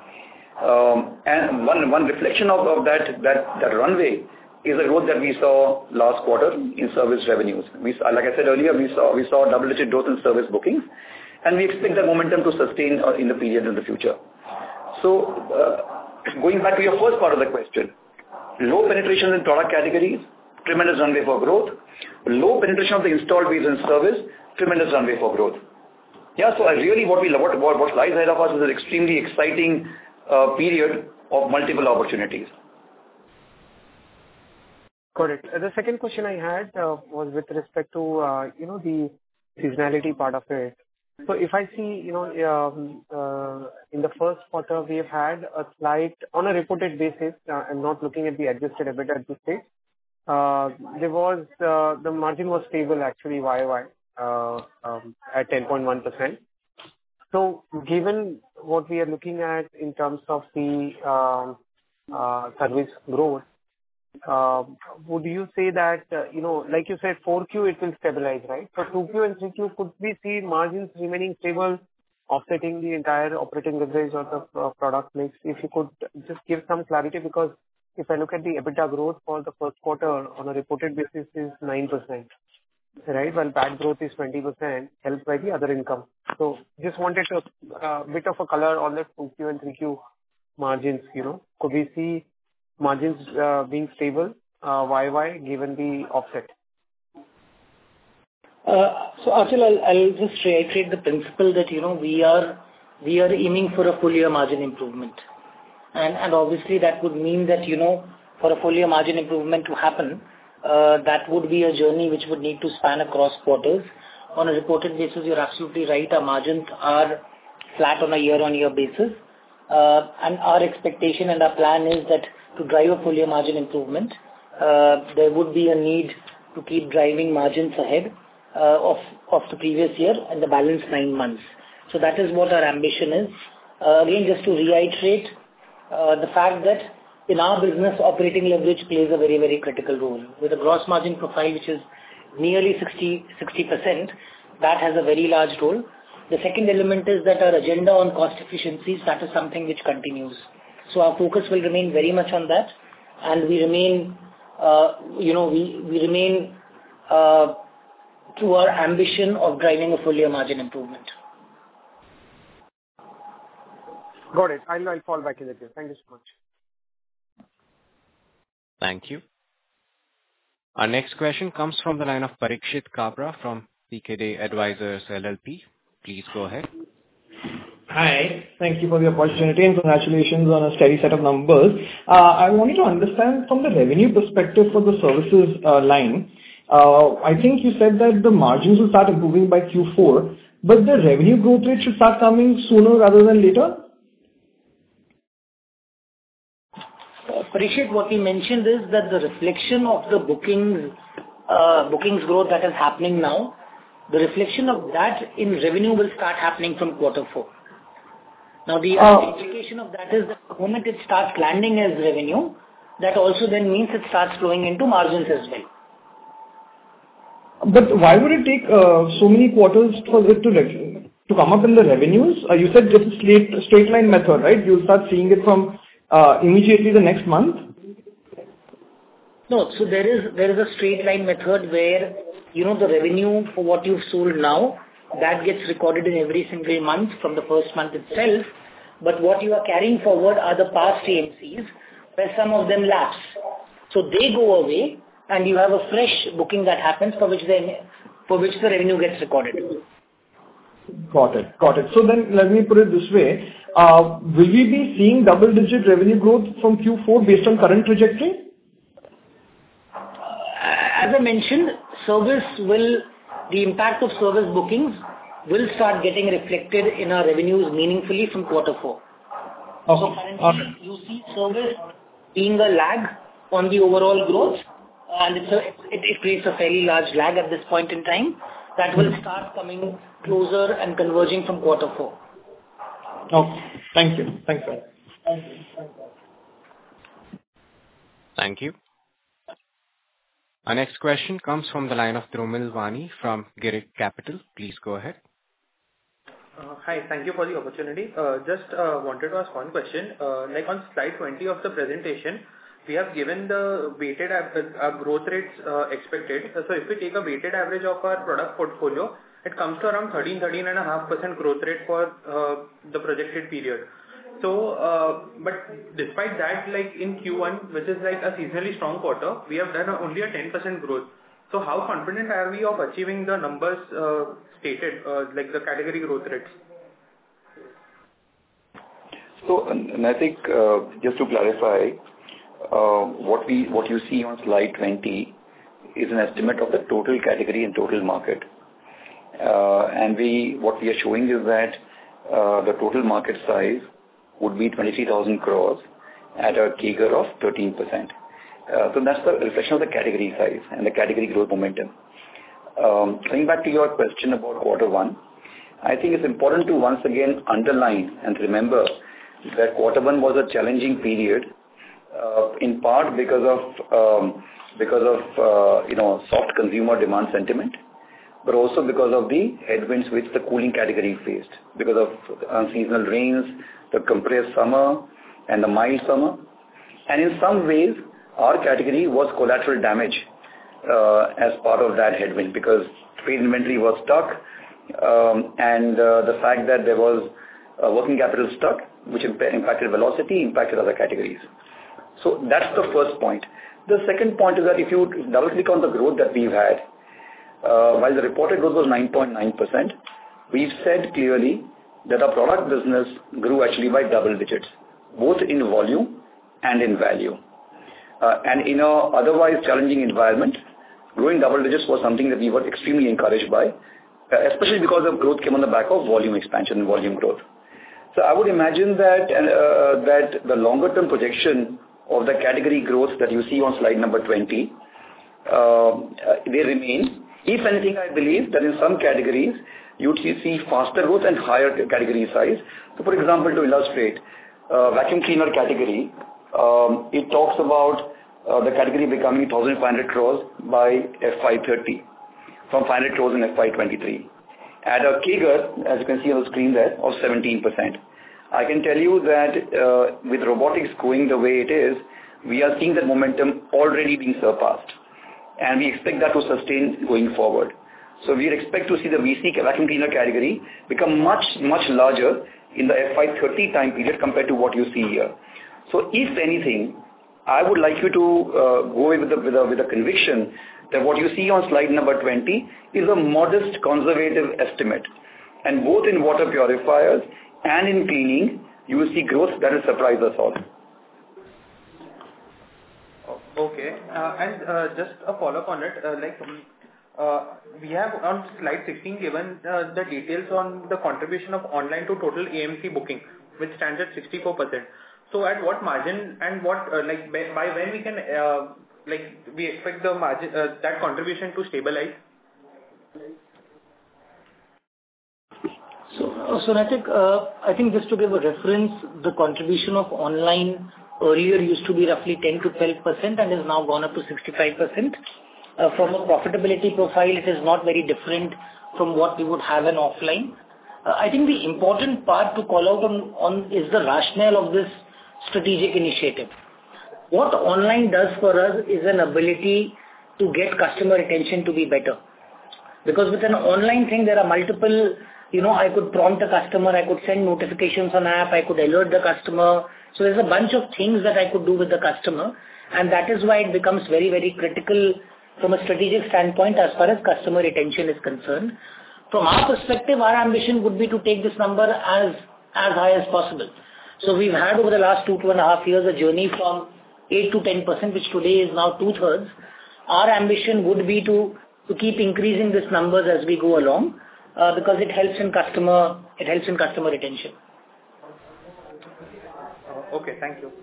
Um, and one one reflection of, of that that that runway is the growth that we saw last quarter in service revenues. We, like I said earlier, we saw we saw double-digit growth in service bookings, and we expect that momentum to sustain uh, in the period in the future. So, uh, going back to your first part of the question, low penetration in product categories, tremendous runway for growth. Low penetration of the installed base in service, tremendous runway for growth. Yeah, so I really what we what what, what lies ahead of us is an extremely exciting uh, period of multiple opportunities. Got it. Uh, The second question I had uh, was with respect to, uh, you know, the seasonality part of it. So if I see, you know, um, uh, in the first quarter, we have had a slight, on a reported basis, uh, I'm not looking at the adjusted EBITDA at this stage. Uh, There was, uh, the margin was stable actually Y O Y, uh, um, at ten point one percent. So given what we are looking at in terms of the um, uh, service growth, uh, would you say that, uh, you know, like you said, four Q it will stabilize, right? So two Q and three Q, could we see margins remaining stable, offsetting the entire operating leverage of the uh, product mix? If you could just give some clarity, because if I look at the EBITDA growth for the first quarter on a reported basis is nine percent, right? While P A T growth is twenty percent, helped by the other income. So just wanted a uh, bit of a color on the two Q and three Q margins, you know. Could we see margins uh, being stable uh, Y Y given the offset? Uh, So Achal, I'll I'll just reiterate the principle that, you know, we are we are aiming for a full year margin improvement. And and obviously that would mean that, you know, for a full year margin improvement to happen, uh, that would be a journey which would need to span across quarters. On a reported basis, you're absolutely right. Our margins are flat on a year-on-year basis. Uh, and our expectation and our plan is that to drive a full year margin improvement, uh, there would be a need to keep driving margins ahead uh, of, of the previous year and the balance nine months. So that is what our ambition is. Uh, again, just to reiterate, uh, the fact that in our business, operating leverage plays a very, very critical role. With a gross margin profile which is nearly sixty percent, that has a very large role. The second element is that our agenda on cost efficiencies, that is something which continues. So our focus will remain very much on that, and we remain, uh, you know, we, we remain uh, to our ambition of driving a full year margin improvement. Got it. I'll, I'll fall back in the queue. Thank you so much. Thank you. Our next question comes from the line of Parikshit Kabra from P K D Advisors L L P. Please go ahead. Hi. Thank you for the opportunity and congratulations on a steady set of numbers. Uh, I wanted to understand from the revenue perspective for the services uh, line. Uh, I think you said that the margins will start improving by Q four, but the revenue growth rate should start coming sooner rather than later? Parikshit, what we mentioned is that the reflection of the bookings, uh, bookings growth that is happening now, the reflection of that in revenue will start happening from quarter four. Now, the uh, implication of that is that the moment it starts landing as revenue, that also then means it starts flowing into margins as well. But why would it take uh, so many quarters for it to re- to come up in the revenues? Uh, you said it's a straight, straight line method, right? You'll start seeing it from uh, immediately the next month? No, so there is there is a straight line method where, you know, the revenue for what you've sold now, that gets recorded in every single month from the first month itself. But what you are carrying forward are the past A M Cs, where some of them lapse. So they go away, and you have a fresh booking that happens for which the, for which the revenue gets recorded. Got it. Got it. So then let me put it this way. Uh, will we be seeing double-digit revenue growth from Q four based on current trajectory? As I mentioned, service will, the impact of service bookings will start getting reflected in our revenues meaningfully from quarter four. Okay. So currently, Okay. you see service being a lag on the overall growth, and it's a, it, it creates a fairly large lag at this point in time that will start coming closer and converging from quarter four. Okay. Thank you. Thanks, sir. Thank you. Our next question comes from the line of Dromil Wani from Girik Capital. Please go ahead. Uh, Hi. Thank you for the opportunity. Uh, Just uh, wanted to ask one question. Uh, Like on slide twenty of the presentation, we have given the weighted av- uh, growth rates uh, expected. So if we take a weighted average of our product portfolio, it comes to around thirteen, thirteen point five percent growth rate for uh, the projected period. So, uh, but despite that, like in Q one, which is like a seasonally strong quarter, we have done a- only a ten percent growth. So how confident are we of achieving the numbers uh, stated, uh, like the category growth rates? So, and and I think, uh, just to clarify, uh, what we what you see on slide twenty is an estimate of the total category and total market. Uh, and we what we are showing is that uh, the total market size would be twenty-three thousand crores at a C A G R of thirteen percent. Uh, so that's the reflection of the category size and the category growth momentum. Um, coming back to your question about quarter one, I think it's important to once again underline and remember that quarter one was a challenging period, uh, in part because of um, because of uh, you know soft consumer demand sentiment, but also because of the headwinds which the cooling category faced because of unseasonal rains, the compressed summer, and the mild summer. And in some ways, our category was collateral damage uh, as part of that headwind because trade inventory was stuck, um, and uh, the fact that there was uh, working capital stuck, which imp- impacted velocity, impacted other categories. So that's the first point. The second point is that if you double click on the growth that we've had, uh, while the reported growth was nine point nine percent, we've said clearly that our product business grew actually by double digits, both in volume and in value. Uh, and in a otherwise challenging environment, growing double digits was something that we were extremely encouraged by, uh, especially because the growth came on the back of volume expansion and volume growth. So I would imagine that uh, that the longer term projection of the category growth that you see on slide number twenty, uh, they remain. If anything, I believe that in some categories, you'd see faster growth and higher category size. So for example, to illustrate, uh, vacuum cleaner category, um, it talks about uh, the category becoming one thousand five hundred crores by F Y thirty, from five hundred crores in F Y twenty-three. At a C A G R, as you can see on the screen there, of seventeen percent. I can tell you that uh, with robotics going the way it is, we are seeing that momentum already being surpassed. And we expect that to sustain going forward. So we expect to see the V C vacuum cleaner category become much, much larger in the F Y thirty time period compared to what you see here. So if anything, I would like you to uh, go with the, with, a, with a conviction that what you see on slide number twenty is a modest conservative estimate. And both in water purifiers and in cleaning, you will see growth that will surprise us all. Okay. Uh, and uh, just a follow-up on it, uh, like uh, we have on slide sixteen given uh, the details on the contribution of online to total A M C booking, which stands at sixty-four percent. So at what margin and what, uh, like by, by when we can, uh, like we expect the margin, uh, that contribution to stabilize? So, uh, so Naitik, uh, I think just to give a reference, the contribution of online earlier used to be roughly ten to twelve percent and has now gone up to sixty-five percent. Uh, from a profitability profile, it is not very different from what we would have in offline. Uh, I think the important part to call out on, on is the rationale of this strategic initiative. What online does for us is an ability to get customer retention to be better. Because with an online thing, there are multiple, you know, I could prompt a customer, I could send notifications on app, I could alert the customer. So there's a bunch of things that I could do with the customer. And that is why it becomes very, very critical from a strategic standpoint as far as customer retention is concerned. From our perspective, our ambition would be to take this number as, as high as possible. So we've had over the last two, two and a half years a journey from eight to ten percent, which today is now two-thirds. Our ambition would be to, to keep increasing these numbers as we go along, uh, because it helps in customer, it helps in customer retention. Uh, okay, thank you.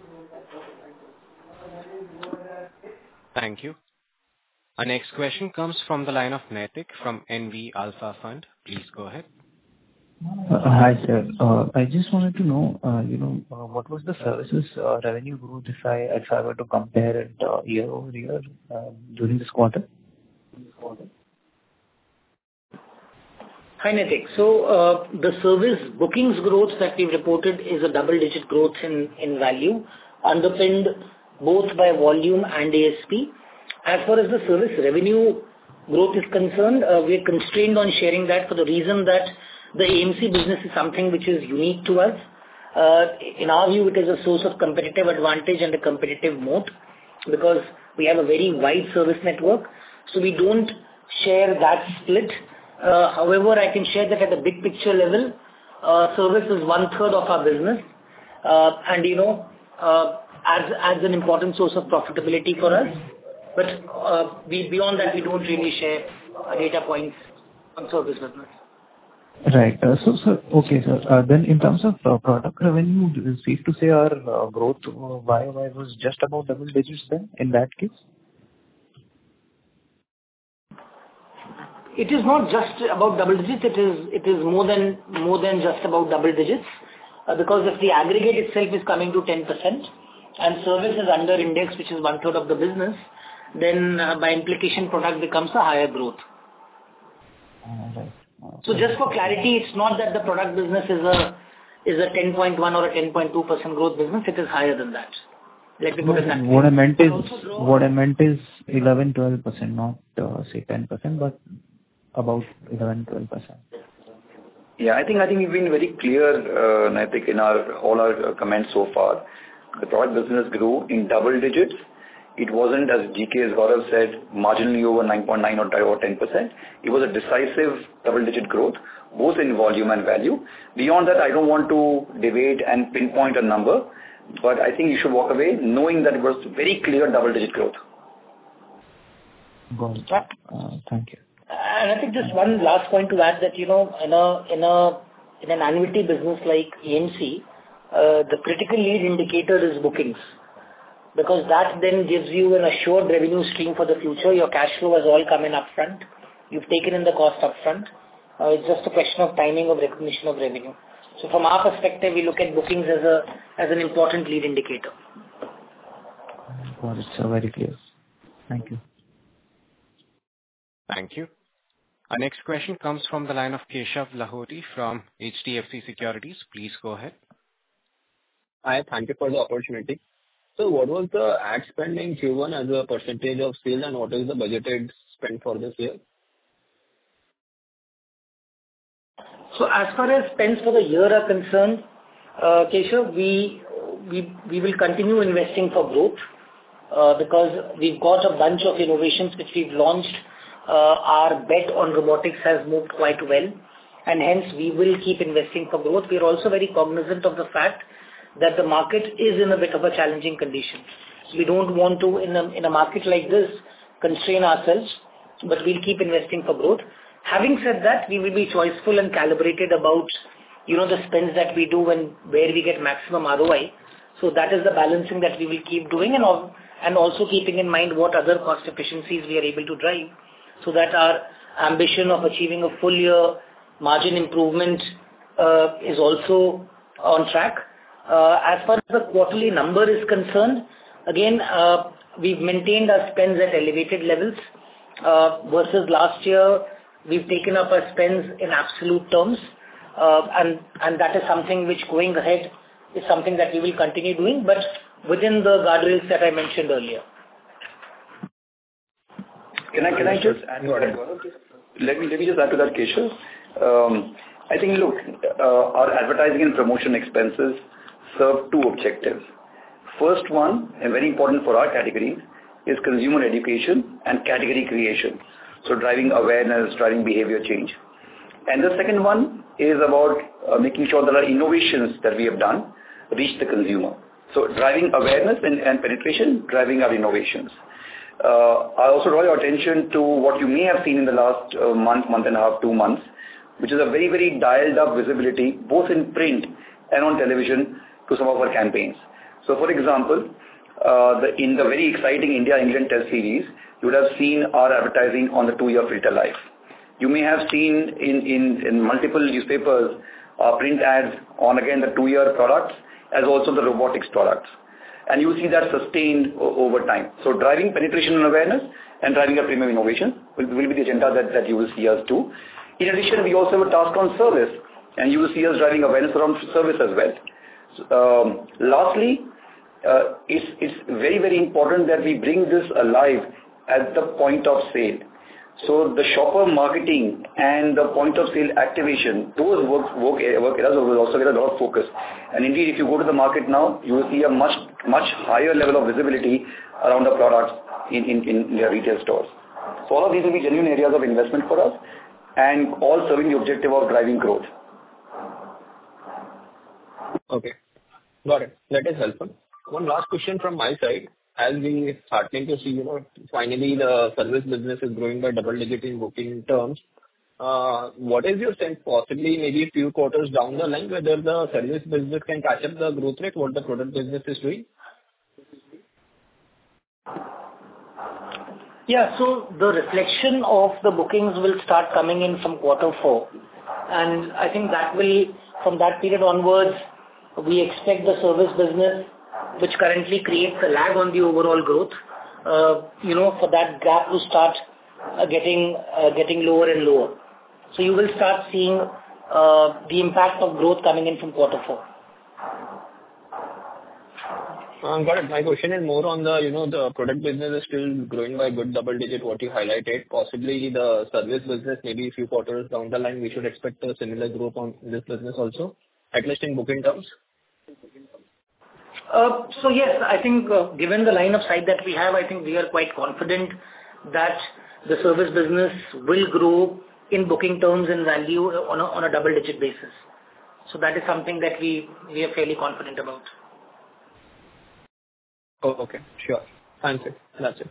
Thank you. Our next question comes from the line of Naitik from N V Alpha Fund. Please go ahead. Uh, Hi, sir. Uh, I just wanted to know, uh, you know, uh, what was the services uh, revenue growth if I if I were to compare it uh, year-over-year uh, during this quarter? Hi, Naitik. So, uh, the service bookings growth that we've reported is a double-digit growth in, in value, underpinned both by volume and A S P. As far as the service revenue growth is concerned, uh, we are constrained on sharing that for the reason that the A M C business is something which is unique to us. Uh, in our view, it is a source of competitive advantage and a competitive moat because we have a very wide service network. So we don't share that split. Uh, however, I can share that at a big picture level, uh, service is one third of our business. Uh, and you know, uh, as as an important source of profitability for us. But uh, we beyond that, we don't really share uh, data points on service business. Right. Uh, So, sir, okay, sir. Uh, Then in terms of uh, product revenue, it's safe to say our uh, growth uh, Y O Y was just about double digits then, in that case? It is not just about double digits. It is it is more than more than just about double digits, uh, because if the aggregate itself is coming to ten percent and service is under index, which is one third of the business, then uh, by implication, product becomes a higher growth. Uh, Right. So just for clarity, it's not that the product business is a is a ten point one or a ten point two percent growth business. It is higher than that. Let me put it that way. What I meant is, Also draw- what I meant is eleven, twelve percent, not, uh, say ten percent, but about eleven, twelve percent. Yeah, I think I think we've been very clear, uh, and I think in our all our uh, comments so far, the product business grew in double digits. It wasn't, as G K, as Gaurav said, marginally over nine point nine or ten percent. It was a decisive double-digit growth, both in volume and value. Beyond that, I don't want to debate and pinpoint a number, but I think you should walk away knowing that it was very clear double-digit growth. Got it. Uh, Thank you. And I think just one last point to add that, you know, in a in a in an annuity business like E M C, uh, the critical lead indicator is bookings, because that then gives you an assured revenue stream for the future. Your cash flow has all come in upfront. You've taken in the cost upfront. Uh, it's just a question of timing of recognition of revenue. So from our perspective, we look at bookings as a as an important lead indicator. Got it, sir. Very clear. Thank you. Thank you. Our next question comes from the line of Keshav Lahoti from H D F C Securities. Please go ahead. Hi, thank you for the opportunity. So what was the ad spend in Q one as a percentage of sales, and what is the budgeted spend for this year? So as far as spends for the year are concerned, uh, Keshav, we, we, we will continue investing for growth, uh, because we've got a bunch of innovations which we've launched. Uh, our bet on robotics has moved quite well, and hence we will keep investing for growth. We are also very cognizant of the fact that the market is in a bit of a challenging condition. We don't want to, in a, in a market like this, constrain ourselves, but we'll keep investing for growth. Having said that, we will be choiceful and calibrated about, you know, the spends that we do and where we get maximum R O I. So that is the balancing that we will keep doing, and, al- and also keeping in mind what other cost efficiencies we are able to drive, so that our ambition of achieving a full year margin improvement uh, is also on track. Uh, as far as the quarterly number is concerned, again, uh, we've maintained our spends at elevated levels. Uh, versus last year, we've taken up our spends in absolute terms, uh, and, and that is something which going ahead is something that we will continue doing, but within the guardrails that I mentioned earlier. Can I, can I just add to that? Let me, let me just add to that, Keshav. Um, I think, look, uh, our advertising and promotion expenses serve two objectives. First one, and very important for our categories, is consumer education and category creation. So driving awareness, driving behavior change. And the second one is about uh, making sure that our innovations that we have done reach the consumer. So driving awareness and, and penetration, driving our innovations. Uh, I also draw your attention to what you may have seen in the last uh, month, month and a half, two months, which is a very, very dialed up visibility, both in print and on television, to some of our campaigns. So for example, uh, the, in the very exciting India-England test series, you would have seen our advertising on the two-year filter life. You may have seen in, in, in multiple newspapers uh, print ads on, again, the two-year products as also the robotics products. And you see that sustained o- over time. So driving penetration and awareness and driving a premium innovation will, will be the agenda that, that you will see us do. In addition, we also have a task on service, and you will see us driving awareness around service as well. So, um, lastly, uh, it's, it's very, very important that we bring this alive at the point of sale. So the shopper marketing and the point of sale activation, those work, work, work areas will also get a lot of focus. And indeed, if you go to the market now, you will see a much, much higher level of visibility around the products in, in, in your retail stores. So all of these will be genuine areas of investment for us, and all serving the objective of driving growth. Okay. Got it. That is helpful. one last question from my side. As we starting to see, you know, finally the service business is growing by double digit in booking terms. Uh, What is your sense, possibly maybe a few quarters down the line, whether the service business can catch up the growth rate, what the product business is doing? Yeah. So the reflection of the bookings will start coming in from quarter four. And I think that will, from that period onwards, we expect the service business, which currently creates a lag on the overall growth, uh, you know, for that gap to start uh, getting uh, getting lower and lower. So you will start seeing uh, the impact of growth coming in from quarter four. Uh, Got it. My question is more on the, you know, the product business is still growing by good double digit, what you highlighted. Possibly the service business, maybe a few quarters down the line, we should expect a similar growth on this business also, at least in booking terms? Uh, So yes, I think uh, given the line of sight that we have, I think we are quite confident that the service business will grow in booking terms and value on a on a double-digit basis. So that is something that we we are fairly confident about. Oh, okay. Sure. Thank you. That's it.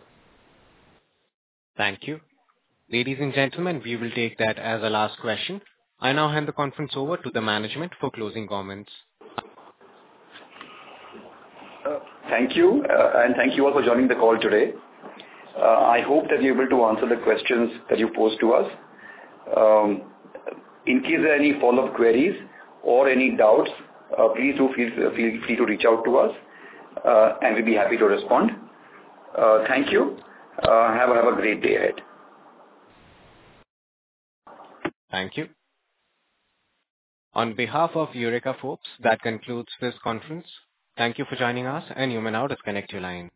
Thank you. Ladies and gentlemen, we will take that as a last question. I now hand the conference over to the management for closing comments. Uh, Thank you, uh, and thank you all for joining the call today. Uh, I hope that you're able to answer the questions that you posed to us. Um, In case there are any follow-up queries or any doubts, uh, please do feel feel free to reach out to us, uh, and we'll be happy to respond. Uh, Thank you. Uh, Have a have a great day ahead. Thank you. On behalf of Eureka Forbes, that concludes this conference. Thank you for joining us, and you may now disconnect your line.